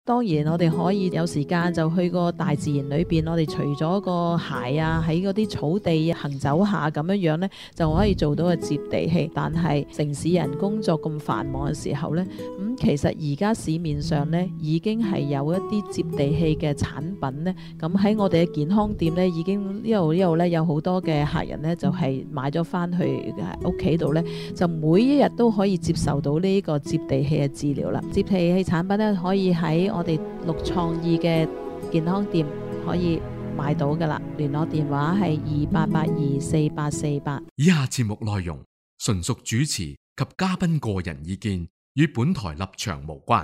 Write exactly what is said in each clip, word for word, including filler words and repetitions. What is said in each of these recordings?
當然我哋可以有時間就去個大自然裏邊，我哋除咗個鞋啊喺嗰啲草地行走下咁樣樣呢，就可以做到個接地氣。但係城市人工作咁繁忙嘅時候呢，咁、嗯、其實而家市面上呢已經係有一啲接地氣嘅產品呢。咁喺我哋嘅健康店呢，已經呢度呢度呢有好多嘅客人呢，就係、是、買咗翻去屋企度呢，就每一日都可以接受到呢個接地氣嘅治療啦。接地氣產品呢，可以喺我哋綠創意嘅健康店可以買到噶啦，聯絡電話係二八八二四八四八。 以下節目內容純屬主持及嘉賓個人意見，與本台立場無關。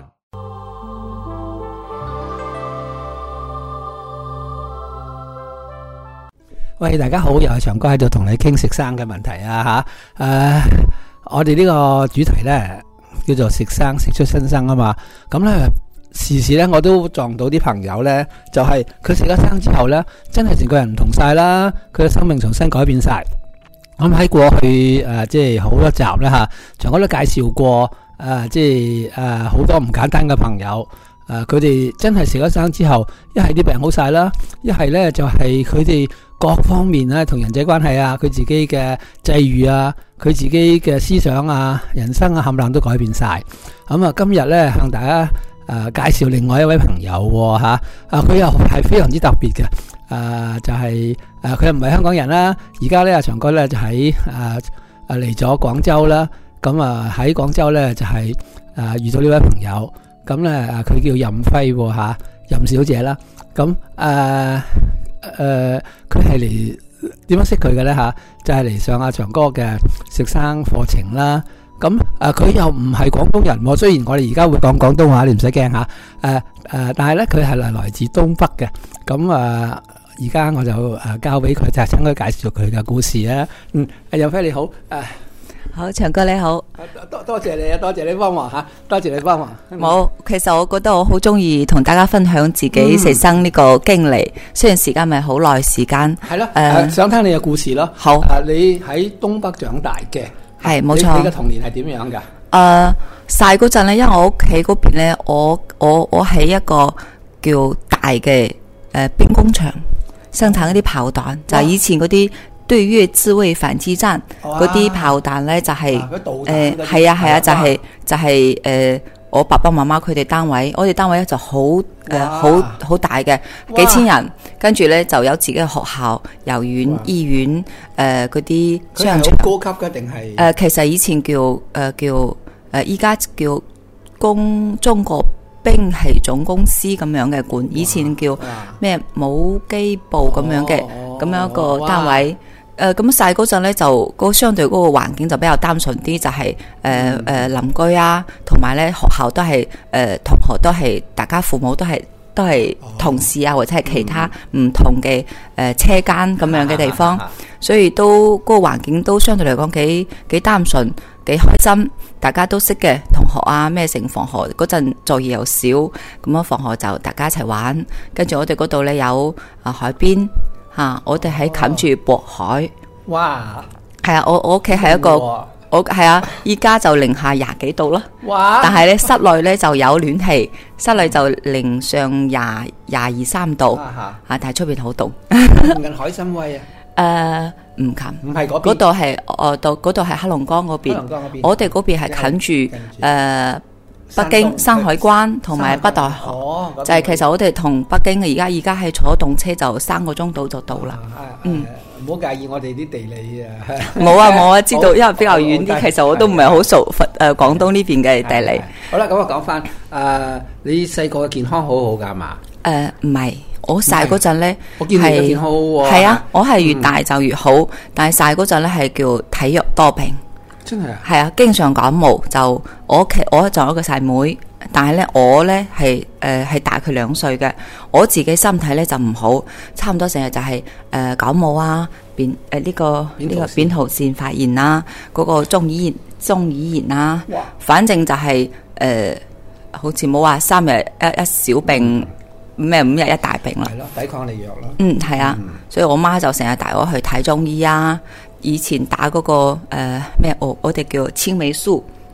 喂，大家好，又係長哥喺度同你傾食生嘅問題啊吓。誒、啊，我哋呢個主題呢，叫做食生食出新生啊嘛，咁呢。時時咧，我都撞到啲朋友咧，就係佢食咗生之後咧，真係成個人唔同晒啦，佢嘅生命重新改變晒。咁喺過去誒，即係好多集咧吓，長哥都介紹過誒，即係誒好多唔簡單嘅朋友誒，佢哋真係食咗生之後，一係啲病好晒啦，一係咧就係佢哋各方面咧，同人際關係啊，佢自己嘅際遇啊，佢自己嘅思想啊，人生啊，冚唪唥都改變晒。咁啊，今日咧向大家。誒、呃，介紹另外一位朋友吓，啊，佢又係非常之特別嘅，誒、呃，就係、是、誒，佢又唔係香港人啦，而家咧阿長哥咧就喺誒誒嚟咗廣州啦，咁啊喺廣州咧就係、是、誒、呃、遇到呢位朋友，咁咧誒佢叫任輝吓、啊，任小姐啦，咁誒誒佢係嚟點樣識佢嘅咧吓，就係、是、嚟上阿長哥嘅食生課程啦。咁誒，佢、呃、又唔係廣東人喎。雖然我哋而家會講廣東話，你唔使驚吓。誒、呃、誒、呃，但係咧佢係嚟來自東北嘅。咁誒，而、呃、家我就誒交俾佢，就係請佢介紹佢嘅故事啊。嗯，阿任輝你好，誒、呃， 好，長哥你好， 多多謝你啊，多謝你幫忙吓，多謝你幫忙。 冇，其實我覺得我好中意同大家分享自己食生呢個經歷，嗯、雖然時間咪好耐時間。係咯，誒、呃， 想聽你嘅故事咯。好，誒、呃，你喺東北長大嘅。 係冇錯， 你嘅童年係點樣噶？ 誒，細嗰陣咧，因為我屋企嗰邊咧，我我我喺一個叫大嘅誒、呃、兵工廠生產一啲炮彈，就係、是、以前嗰啲對越自衛反擊戰嗰啲炮彈咧，就係誒係啊係啊，就係、是、就係、是、誒、呃、我爸爸媽媽佢哋單位，我哋單位咧就好誒好好大嘅幾千人，跟住咧就有自己嘅學校、幼園、醫院誒嗰啲商場。 高級嘅定係誒？其實以前叫誒、呃、叫誒，依、呃、家叫公中國兵器總公司咁樣嘅管，以前叫咩武機部咁樣嘅咁樣一個單位。誒咁細嗰陣咧，就嗰相對嗰個環境就比較單純啲，就係誒誒鄰居啊，同埋咧學校都係誒、呃、同學都係大家父母都係都係同事啊，或者係其他唔同嘅誒、呃、車間咁樣嘅地方，所以都嗰、嗰個環境都相對嚟講幾幾單純幾開心，大家都識嘅同學啊，咩成放學嗰陣作業又少，咁樣放學就大家一齊玩，跟住我哋嗰度咧有啊海邊。啊！我哋喺冚住渤海， 哇！ 係啊，我我屋企係一個，我係啊，依家就零下廿幾度啦。哇！但係咧室內咧就有暖氣，室內就零上廿廿二三度啊，但係出邊好凍。 近海參崴啊？ 誒，唔近， 唔係嗰邊， 嗰度係誒，到嗰度係黑龍江嗰邊。黑龍江嗰邊，我哋嗰邊係冚住誒。北京山海關同埋北戴河，哦、就係其實我哋同北京而家而家係坐動車就三個鐘到就到啦。嗯， 唔好介意我哋啲地理啊。 冇啊冇啊，知道因為比較遠啲，其實我都唔係好熟誒廣東呢邊嘅地理。 好啦，咁我講翻誒，你細個嘅健康好好噶嘛？ 誒唔係，我細嗰陣咧， 我見你嘅健康好喎。 係啊，我係越大就越好，嗯、但係細嗰陣咧係叫體弱多病。 真係啊， 係啊，經常感冒。就我屋企，我仲有一個細妹，妹，但係咧我咧係誒係大佢兩歲嘅。我自己身體咧就唔好，差唔多成日就係、是、誒、呃、感冒啊，扁誒呢個呢個扁桃腺發炎啊，嗰、那個中耳炎、中耳炎啊，反正就係、是、誒、呃，好似冇話三日一一小病，咩、嗯、五日一大病啦。係咯，抵抗力弱咯。嗯，係啊，嗯、所以我媽就成日帶我去睇中醫啊。以前打嗰、那個誒咩、呃，我我哋叫青黴素，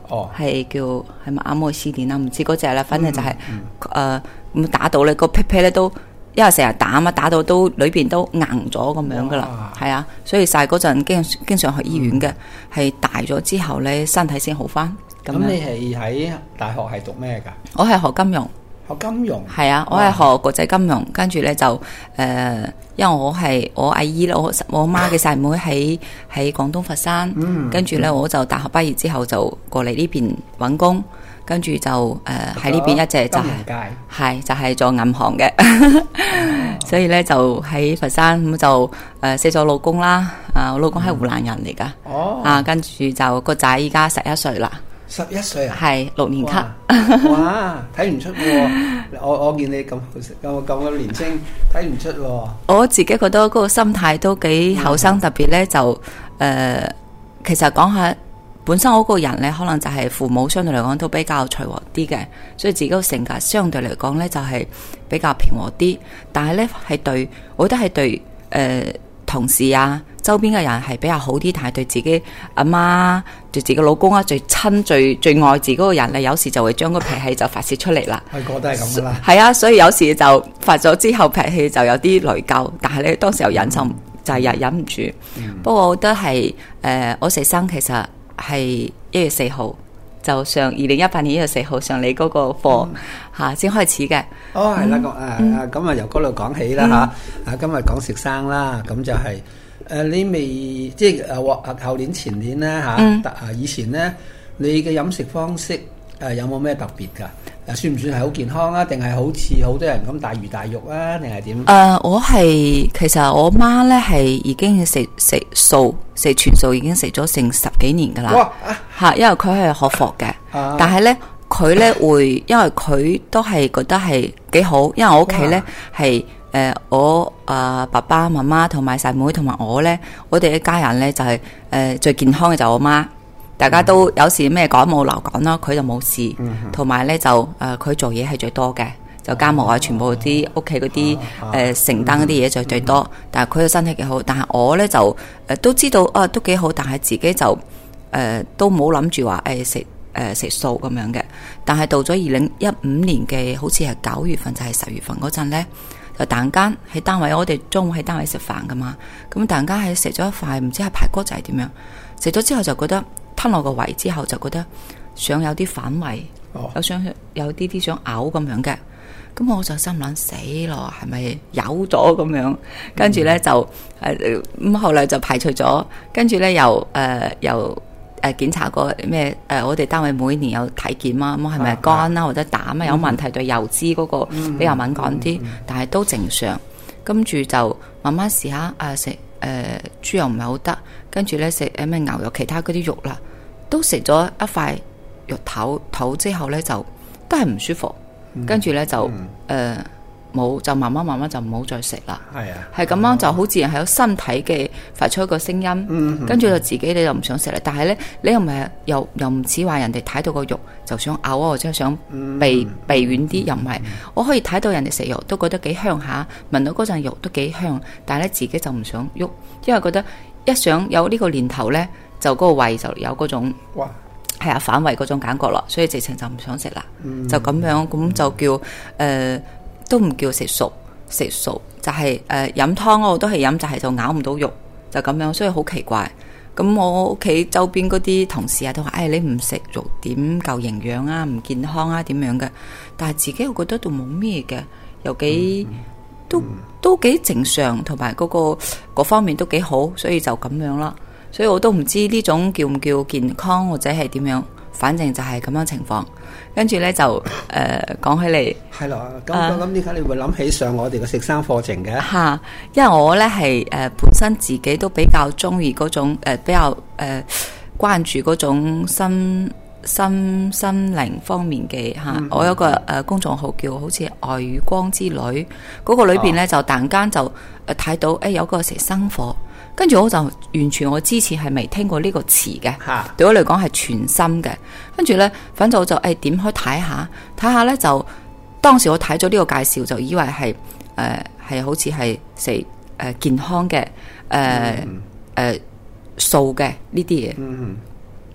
哦， 係叫係咪阿莫斯連啊？唔知嗰隻啦，反正就係誒咁打到咧個屁屁咧都，因為成日打啊嘛，打到都裏邊都硬咗咁樣噶啦，係啊，所以細嗰陣經經常去醫院嘅，係、嗯、大咗之後咧身體先好翻。 咁你係喺大學係讀咩㗎？ 我係學金融。 學金融係啊，我係學國際金融，跟住咧就誒、呃，因為我係我阿姨咧，我我媽嘅細妹喺喺廣東佛山，嗯、跟住咧我就大學畢業之後就過嚟呢邊揾工，跟住就誒喺呢邊一直就係、是、係就係、是、做銀行嘅，哦、所以咧就喺佛山咁就誒識咗老公啦，啊我老公係湖南人嚟噶，哦、啊跟住就個仔依家十一歲啦。 十一歲啊， 係六年級。 哇，睇唔出喎！我我見你咁咁咁年青，睇唔出喎。 我自己覺得嗰個心態都幾後生，嗯、特別咧就誒、呃，其實講下本身我個人咧，可能就係父母相對嚟講都比較隨和啲嘅，所以自己個性格相對嚟講咧就係比較平和啲。但係咧係對，我覺得係對誒、呃、同事啊。周邊嘅人係比較好啲，但係對自己阿媽、對自己老公啊，最親、最最愛自己嗰個人咧，有時就會將個脾氣就發泄出嚟啦。 係個都係咁噶啦。 係啊，所以有時就發咗之後脾氣就有啲內疚，但係咧當時又忍受，嗯、就係忍忍唔住。嗯、不過我覺得係誒、呃，我食生其實係一月四號就上二零一八年一月四號上你嗰個課嚇先、嗯啊、開始嘅。哦，係啦，咁誒咁啊由嗰度講起啦嚇。啊、嗯、今日講食生啦，咁就係、是。誒、呃，你未即係誒，後後年前年咧吓，啊，嗯、以前咧，你嘅飲食方式誒、呃、有冇咩特別噶？誒，算唔算係好健康啊？定係好似好多人咁大魚大肉啊？定係點？誒、呃，我係其實我媽咧係已經食食素，食全素已經食咗成十幾年噶啦。哇！吓、啊，因為佢係學佛嘅，啊、但係咧佢咧會，因為佢都係覺得係幾好，因為我屋企咧係。誒、呃，我啊、呃、爸爸媽媽同埋細妹同埋我咧，我哋一家人咧就係、是、誒、呃、最健康嘅就我媽，大家都有時咩感冒流感啦，佢就冇事，同埋咧就誒佢、呃、做嘢係最多嘅，就家務啊全部啲屋企嗰啲誒承擔嗰啲嘢就最多，但係佢嘅身體幾好，但係我咧就誒、呃、都知道啊都幾好，但係自己就誒、呃、都冇諗住話誒食誒食素咁樣嘅，但係到咗二零一五年嘅好似係九月份就係、是、十月份嗰陣咧。就突然間喺單位，我哋中午喺單位食飯噶嘛，咁突然間係食咗一塊唔知係排骨仔點樣，食咗之後就覺得吞落個胃之後就覺得想有啲反胃，哦、有想有啲啲想嘔咁樣嘅，咁我就心諗死咯，係咪有咗咁樣？跟住咧就誒咁、呃、後來就排除咗，跟住咧又誒、呃、又。誒檢查過咩？誒我哋單位每年有體檢啊，咁係咪肝啦或者膽啊有問題，對油脂嗰個比較敏感啲，但係都正常。跟住就慢慢試下誒食誒豬油唔係好得，跟住咧食誒咩牛肉其他嗰啲肉啦，都食咗一塊肉頭頭之後咧就都係唔舒服，跟住咧就誒。冇就慢慢慢慢就唔好再食啦，係啊，係咁樣就好自然係有身體嘅發出一個聲音，嗯、跟住就自己你就唔想食啦。但係咧你又唔係又又唔似話人哋睇到個肉就想嘔啊，或者想避避遠啲，又唔係。我可以睇到人哋食肉都覺得幾香下，聞到嗰陣肉都幾香，但係咧自己就唔想喐，因為覺得一想有呢個念頭咧，就嗰個胃就有嗰種哇係啊反胃嗰種感覺咯，所以直情就唔想食啦，嗯、就咁樣咁就叫誒。呃都唔叫食素，食素就係誒飲湯我都係飲，就係就咬唔到肉，就咁樣，所以好奇怪。咁我屋企周邊嗰啲同事啊都話，誒、哎、你唔食肉點夠營養啊，唔健康啊點樣嘅？但係自己我覺得都冇咩嘅，又幾、嗯、都、嗯、都幾正常，同埋嗰個各方面都幾好，所以就咁樣啦。所以我都唔知呢種叫唔叫健康或者係點樣。反正就係咁樣情況，跟住咧就誒、呃、講起嚟係咯，咁咁點解你會諗起上我哋嘅食生課程嘅？嚇，因為我咧係誒本身自己都比較中意嗰種誒、呃、比較誒、呃、關注嗰種心心心靈方面嘅嚇。嗯、我有個誒、呃、公眾號叫好似愛與光之旅，嗰、那個裏邊咧、哦、就突然間就誒睇到誒、欸、有個食生課。跟住我就完全我之前係未聽過呢個詞嘅，哈對我嚟講係全新嘅。跟住呢，反正我就誒點開睇下，睇下呢，就當時我睇咗呢個介紹，就以為係誒係好似係食誒健康嘅誒誒素嘅呢啲嘢。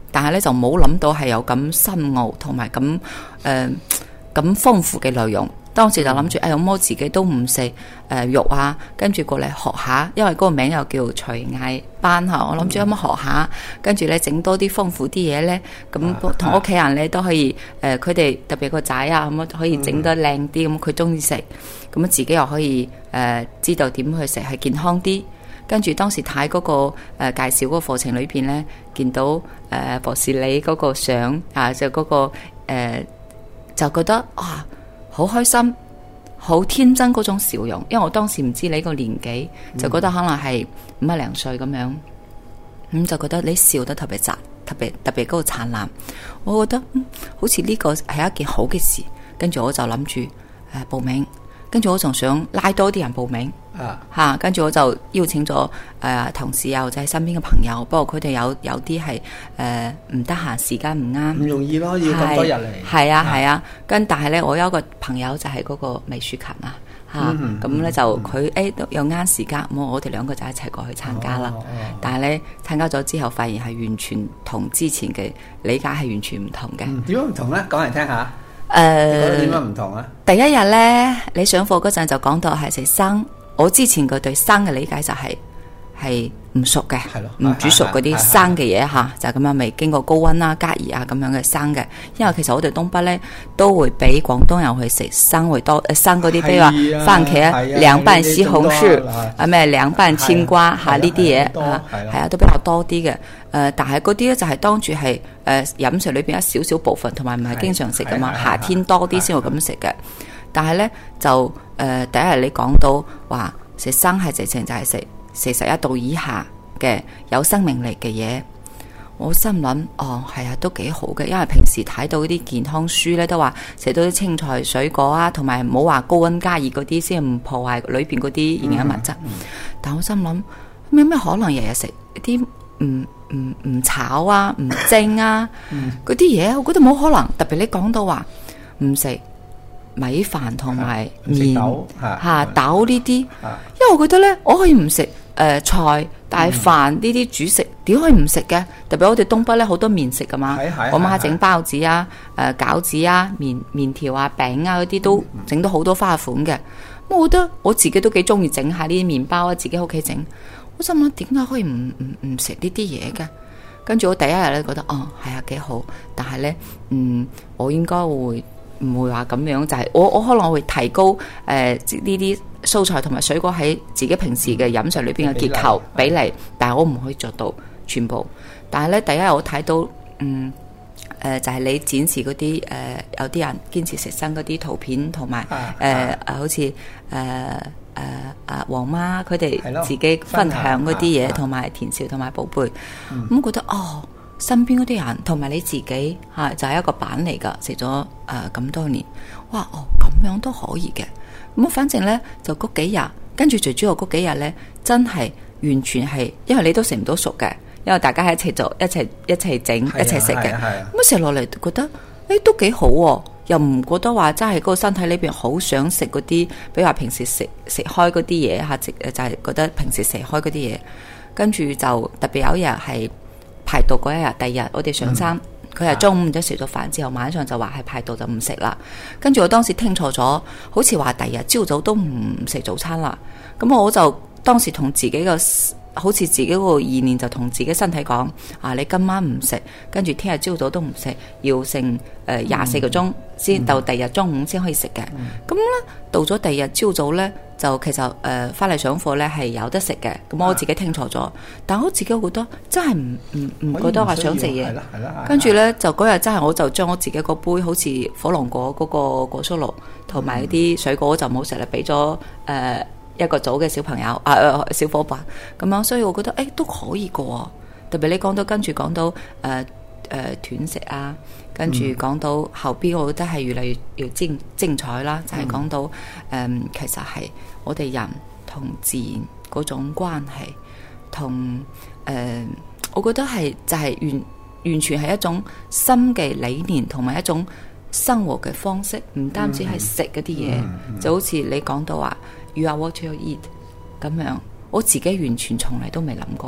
但係咧就冇諗到係有咁深奧同埋咁誒咁豐富嘅內容。當時就諗住，誒、哎，咁我自己都唔食誒肉啊，跟住過嚟學下，因為嗰個名又叫廚藝班嚇，我諗住有乜學下，跟住咧整多啲豐富啲嘢咧，咁同屋企人咧都可以誒，佢、呃、哋特別個仔啊，咁可以整得靚啲，咁佢中意食，咁自己又可以誒、呃、知道點去食係健康啲。跟住當時睇嗰、那個誒、呃、介紹嗰個課程裏邊咧，見到誒、呃、博士你嗰個相啊，就嗰、那個誒、呃、就覺得啊〜好開心，好天真嗰種笑容，因為我當時唔知你個年紀，就覺得可能係五十零歲咁樣，咁、嗯、就覺得你笑得特別雜，特別特別嗰個燦爛，我覺得、嗯、好似呢個係一件好嘅事，跟住我就諗住誒報名，跟住我仲想拉多啲人報名。啊，吓，跟住我就邀請咗誒、呃、同事啊，或者係身邊嘅朋友，不過佢哋有有啲係誒唔得閒，時間唔啱， 唔容易咯，要咁多日嚟。 係啊係啊，跟、啊、但係咧，我有一個朋友就係嗰個美術琴啊，吓、嗯，咁、嗯、咧就佢誒又啱時間，咁我哋兩個就一齊過去參加啦。哦哦、但係咧參加咗之後，發現係完全同之前嘅理解係完全唔同嘅。 點樣唔同咧？講嚟聽下。誒、 呃， 點樣唔同啊？ 第一日咧，你上課嗰陣就講到係食生。我之前佢對生嘅理解就係係唔熟嘅，唔煮熟嗰啲生嘅嘢吓，就咁樣未經過高溫啦、加熱啊咁樣嘅生嘅。因為其實我哋東北咧都會比廣東人去食生會多，誒生嗰啲，比如話番茄啊、涼拌西紅柿啊、咩涼拌青瓜吓呢啲嘢吓，係啊都比較多啲嘅。誒、呃，但係嗰啲咧就係當住係誒飲食裏邊一少少部分，同埋唔係經常食噶嘛，夏天多啲先會咁食嘅。但係咧就誒、呃、第一日你講到話食生係直情就係食四十一度以下嘅有生命力嘅嘢，我心諗哦係啊都幾好嘅，因為平時睇到啲健康書咧都話食到啲青菜水果啊，同埋唔好話高溫加熱嗰啲先唔破壞裏邊嗰啲營養物質。嗯嗯、但我心諗有咩可能日日食啲唔唔唔炒啊唔蒸啊嗰啲嘢，我覺得冇可能。特別你講到話唔食米飯同埋麵吓豆呢啲，因為我覺得咧，我可以唔食誒菜，但係飯呢啲主食點可以唔食嘅？特別我哋東北咧好多麵食噶嘛，我媽整包子啊、誒、呃、餃子啊、麵麵條啊、餅啊嗰啲都整到好多花款嘅。咁、嗯、我覺得我自己都幾中意整下呢啲麵包啊，自己屋企整。我心諗點解可以唔唔唔食呢啲嘢嘅？跟住我第一日咧覺得哦係啊幾好，但係咧嗯我應該會。唔會話咁樣，就係、是、我我可能我會提高誒呢啲蔬菜同埋水果喺自己平時嘅飲食裏邊嘅結構比例，比例但係我唔可以做到全部。但係咧第一日我睇到嗯誒、呃、就係、是、你展示嗰啲誒有啲人堅持食生嗰啲圖片，同埋誒誒好似誒誒誒黃媽佢哋自己分享嗰啲嘢，同埋田少同埋寶貝，咁、嗯嗯、覺得哦。身邊嗰啲人同埋你自己吓、啊、就係、是、一個版嚟噶，食咗誒咁多年，哇哦咁樣都可以嘅。咁反正咧就嗰幾日，跟住最主要嗰幾日咧，真係完全係，因為你都食唔到熟嘅，因為大家喺一齊做，一齊一齊整，一齊食嘅。咁食落嚟覺得誒、欸、都幾好、啊，又唔覺得話真係嗰個身體裏邊好想食嗰啲，比如話平時食食開嗰啲嘢吓，就係、是、覺得平時食開嗰啲嘢，跟住就特別有一日係。排毒嗰一日，第二日我哋上山，佢係、嗯、中午就食咗飯之後，晚上就話係排毒就唔食啦。跟住我當時聽錯咗，好似話第二日朝早都唔食早餐啦。咁我就當時同自己個好似自己個意念就同自己身體講：啊，你今晚唔食，跟住聽日朝早都唔食，要剩誒廿四個鐘先、嗯、到第二日中午先可以食嘅。咁咧、嗯、到咗第二日朝早咧。就其實誒翻嚟上課咧係有得食嘅，咁我自己聽錯咗，啊、但我自己覺得真係唔唔唔覺得話想食嘢，跟住咧就嗰日真係我就將我自己個杯好似火龍果嗰個果蔬露同埋啲水果就冇食啦，俾咗誒一個組嘅小朋友啊、呃、小伙伴咁樣，所以我覺得誒、欸、都可以過，特別你講到跟住講到誒。呃誒、呃、斷食啊，跟住講到後邊，我覺得係越嚟越越精精彩啦。就係、是、講到誒、嗯，其實係我哋人同自然嗰種關係，同誒、呃，我覺得係就係完完全係一種新嘅理念，同埋一種生活嘅方式，唔單止係食嗰啲嘢，嗯嗯、就好似你講到話 You are what you eat 咁樣，我自己完全從嚟都未諗過嘅。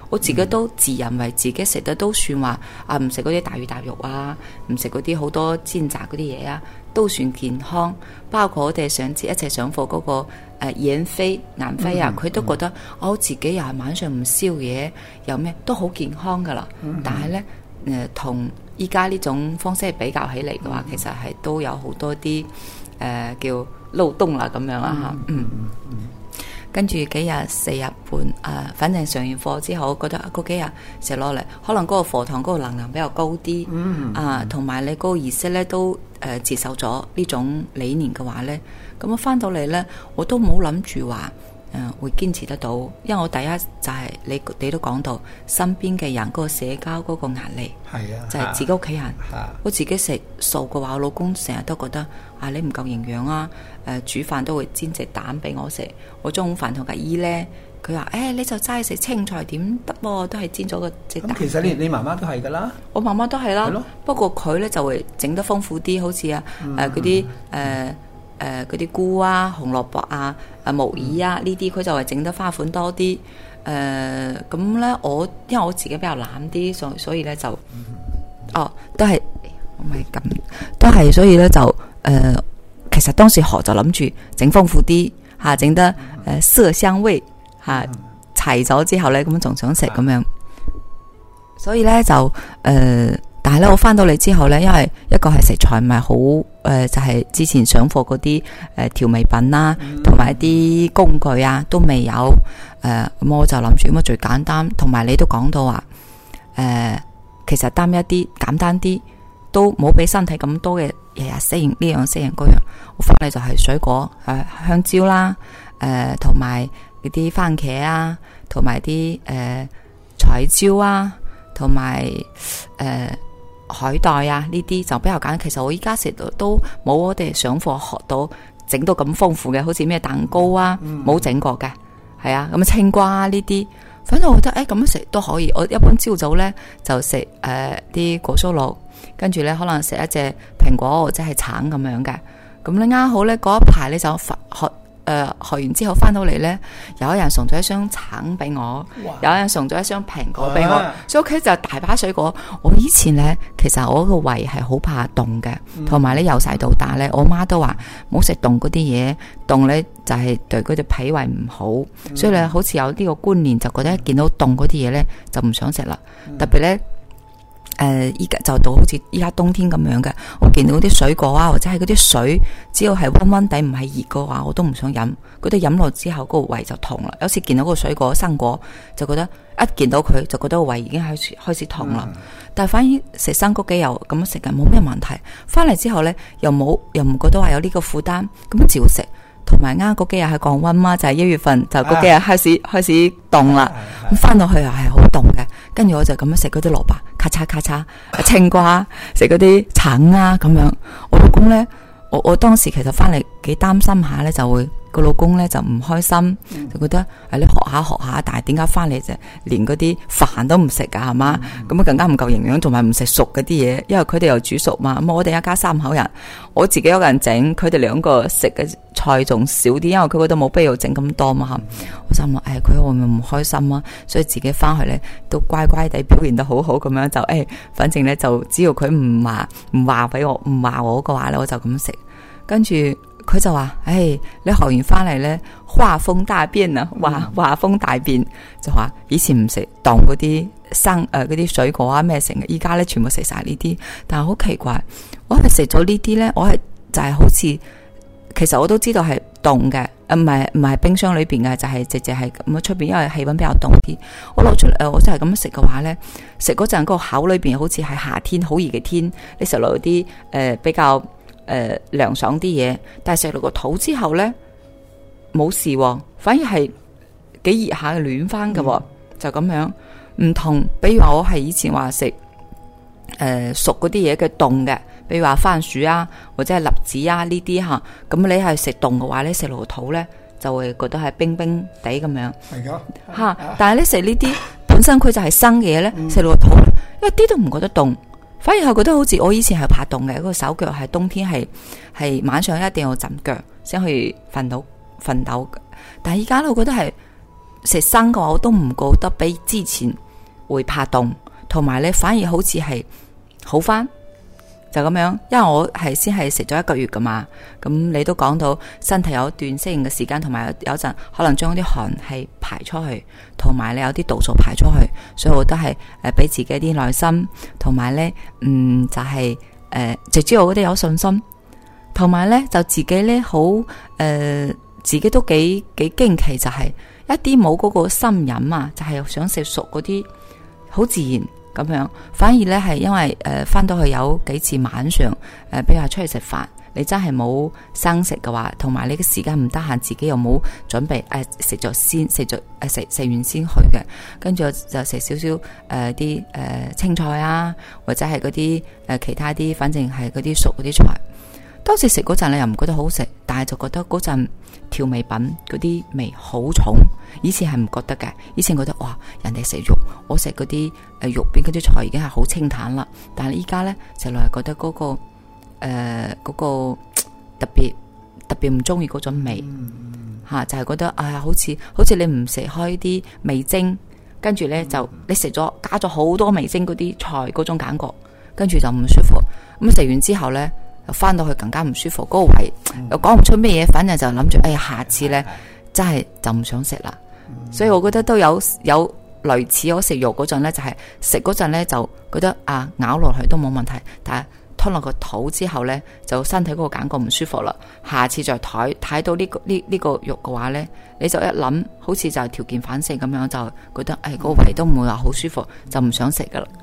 我自己都自認為自己食得都算話啊，唔食嗰啲大魚大肉啊，唔食嗰啲好多煎炸嗰啲嘢啊，都算健康。包括我哋上次一齊上課嗰、那個誒閻飛顏飛啊，佢、嗯、都覺得、嗯、我自己又係晚上唔宵夜，有咩都好健康噶啦。嗯、但係呢，誒同依家呢種方式比較起嚟嘅話，嗯、其實係都有好多啲誒、呃、叫漏洞啦咁樣啦嚇。嗯。嗯跟住幾日四日半，誒、呃，反正上完課之後，我覺得嗰幾日食落嚟，可能嗰個課堂嗰個能量比較高啲，嗯、啊，同埋你嗰個儀式咧都誒、呃、接受咗呢種理念嘅話咧，咁我翻到嚟咧，我都冇諗住話誒會堅持得到，因為我第一就係、是、你你都講到身邊嘅人嗰、嗰個社交嗰個壓力，係啊，就係自己屋企人，啊、我自己食素嘅話，我老公成日都覺得啊你唔夠營養啊。誒、呃、煮飯都會煎隻蛋俾我食，我中午飯同阿姨咧，佢話誒你就齋食青菜點得喎，都係煎咗個隻蛋。咁其實你你媽媽都係噶啦， 我媽媽都係啦，不過佢咧就會整得豐富啲，好似啊誒嗰啲誒誒嗰啲菇啊、紅蘿蔔啊、誒木耳啊呢啲，佢就係整得花款多啲。誒咁咧，我因為我自己比較懶啲，所所以咧就、嗯、哦都係唔係咁，都係所以咧就誒。呃其實當時學就諗住整豐富啲吓，整、啊、得誒、呃、色香味吓齊咗之後咧，咁仲想食咁樣，所以咧就誒、呃，但係咧我翻到嚟之後咧，因為一個係食材唔係好誒，就係、是、之前上課嗰啲誒調味品啦，同埋一啲工具啊都未有誒，咁、呃、我就諗住咁啊最簡單，同埋你都講到話誒、呃，其實單一啲簡單啲。都冇俾身體咁多嘅日日適應呢樣適應嗰樣，我翻嚟就係水果誒、呃、香蕉啦，誒同埋嗰啲番茄啊，同埋啲誒彩椒啊，同埋誒海帶啊呢啲就比較簡單。其實我依家食到都冇我哋上課學到整到咁豐富嘅，好似咩蛋糕啊冇整、嗯、過嘅，係啊咁青瓜呢啲，反正我覺得誒咁樣食都可以。我一般朝早咧就食誒啲果蔬露。跟住咧，可能食一隻蘋果或者係橙咁樣嘅，咁你啱好咧嗰一排咧就學學誒、呃、學完之後翻到嚟咧，有一人送咗一箱橙俾我，有一人送咗一箱蘋果俾我，哇所以屋企就大把水果。我以前咧，其實我個胃係好怕凍嘅，同埋咧由細到大咧，我媽都話唔好食凍嗰啲嘢，凍咧就係對嗰隻脾胃唔好，嗯、所以咧好似有呢個觀念，就覺得一見到凍嗰啲嘢咧就唔想食啦，嗯、特別咧。誒，依家、呃、就到好似依家冬天咁樣嘅，我見到啲水果啊，或者係嗰啲水，只要係溫溫地唔係熱嘅話，我都唔想飲。嗰啲飲落之後，嗰個胃就痛啦。有時見到個水果生果，就覺得一見到佢就覺得個胃已經開始開始痛啦。嗯、但係反而食生果嘅又咁樣食嘅冇咩問題。翻嚟之後呢，又冇又唔覺得話有呢個負擔，咁樣照食。同埋啱嗰幾日係降溫嘛，就係、是、一月份就嗰幾日開始、啊、開始凍啦。咁翻到去又係好凍嘅，跟住我就咁樣食嗰啲蘿蔔，咔嚓咔嚓，青瓜，食嗰啲橙啊咁樣。我老公咧，我我當時其實翻嚟幾擔心下咧，就會個老公咧就唔開心，就覺得誒、嗯、你學下學下，但係點解翻嚟就連嗰啲飯都唔食噶係嘛？咁啊、嗯、更加唔夠營養，同埋唔食熟嗰啲嘢，因為佢哋又煮熟嘛。咁我哋一家三口人，我自己一個人整，佢哋兩個食嘅菜仲少啲，因為佢覺得冇必要整咁多嘛。嗯、我心諗誒，佢會唔會唔開心啊？所以自己翻去咧都乖乖地表現得好好咁樣，就誒、哎，反正咧就只要佢唔話唔話俾我唔話我嘅話咧，我就咁食。跟住佢就話：，誒、哎，你學完翻嚟咧，畫風大變啊！畫畫風大變，就話以前唔食當嗰啲生誒嗰啲水果啊咩成嘅，依家咧全部食晒呢啲。但係好奇怪，我係食咗呢啲咧，我係就係好似，其實我都知道係凍嘅，誒唔係唔係冰箱裏邊嘅，就係直接係咁樣出邊，因為氣溫比較凍啲。我攞出嚟，誒，我真係咁樣食嘅話咧，食嗰陣個口裏邊好似係夏天好熱嘅天，你食落啲誒比較。誒，涼、呃、爽啲嘢，但係食落個肚之後呢，冇事、哦，反而係幾熱下暖翻嘅、哦，嗯、就咁樣唔同。比如話我係以前話食誒熟嗰啲嘢嘅凍嘅，比如話番薯啊或者係栗子啊呢啲吓，咁你係食凍嘅話呢，食落個肚呢，就會覺得係冰冰地咁樣。係噶吓，但係你食呢啲本身佢就係生嘅嘢呢，食落個肚一啲都唔覺得凍。反而係覺得好似我以前係怕凍嘅，嗰個手腳係冬天係係晚上一定要浸腳先可以瞓到瞓到。但係依家咧，我覺得係食生嘅話，我都唔覺得比之前會怕凍，同埋咧反而好似係好翻。就咁樣，因為我係先係食咗一個月噶嘛，咁你都講到身體有一段適應嘅時間，同埋有陣可能將啲寒氣排出去，同埋你有啲毒素排出去，所以我都係誒俾自己啲耐心，同埋咧嗯就係、是、誒、呃、直知我覺得有信心，同埋咧就自己咧好誒自己都幾幾驚奇，就係一啲冇嗰個心癮啊，就係、是、想食熟嗰啲，好自然。咁樣，反而咧係因為誒翻、呃、到去有幾次晚上誒、呃，比如話出去食飯，你真係冇生食嘅話，同埋你嘅時間唔得閒，自己又冇準備誒食咗先，食咗誒食食完先去嘅，跟住就食少少誒啲誒青菜啊，或者係嗰啲誒其他啲，反正係嗰啲熟嗰啲菜。當時食嗰陣你又唔覺得好食，但係就覺得嗰陣調味品嗰啲味好重。以前係唔覺得嘅，以前覺得哇，人哋食肉，我食嗰啲誒肉邊嗰啲菜已經係好清淡啦。但係依家咧食落係覺得嗰、嗰個誒嗰、呃嗰個特別特別唔中意嗰種味吓、啊，就係、係、覺得啊、哎，好似好似你唔食開啲味精，跟住咧就你食咗加咗好多味精嗰啲菜嗰種感覺，跟住就唔舒服。咁食完之後咧。又翻到去更加唔舒服，嗰、那個胃又講唔出咩嘢，反正就諗住，哎呀，下次咧真係就唔想食啦。所以我覺得都有有類似我食肉嗰陣咧，就係食嗰陣咧就覺得啊咬落去都冇問題，但係吞落個肚之後咧，就身體嗰個感覺唔舒服啦。下次再睇睇到呢、這個呢呢、這個肉嘅話咧，你就一諗，好似就係條件反射咁樣，就覺得誒、哎那個胃都唔會話好舒服，就唔想食噶啦。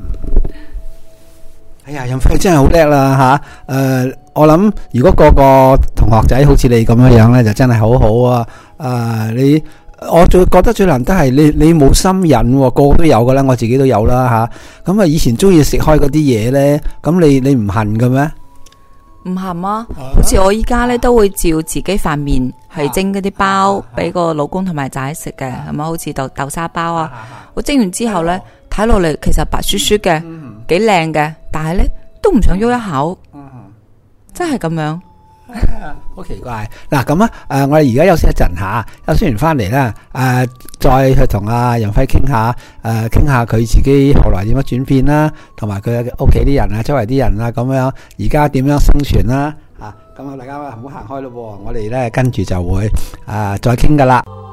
哎呀，任輝真係好叻啦吓！誒、呃，我諗如果個個同學仔好似你咁樣樣咧，就真係好好啊！誒、呃，你我最覺得最難得係你你冇心癮、哦，個個都有噶啦，我自己都有啦吓。咁啊，以前中意食開嗰啲嘢咧，咁你你唔恨嘅咩？ 唔恨啊！好似我依家咧都會照自己塊面去蒸嗰啲包俾個老公同埋仔食嘅，係咪？好似豆豆沙包啊！我蒸完之後咧，睇落嚟其實白雪雪嘅，幾靚嘅，但係咧都唔想喐一口，真係咁樣。 好奇怪嗱，咁啊，誒，我哋而家休息一陣吓，休息完翻嚟咧，誒，再去同阿任輝傾下，誒，傾下佢自己後來點樣轉變啦，同埋佢屋企啲人啊，周圍啲人啊，咁樣，而家點樣生存啦，啊，咁啊，大家唔好行開咯，我哋咧跟住就會誒再傾噶啦。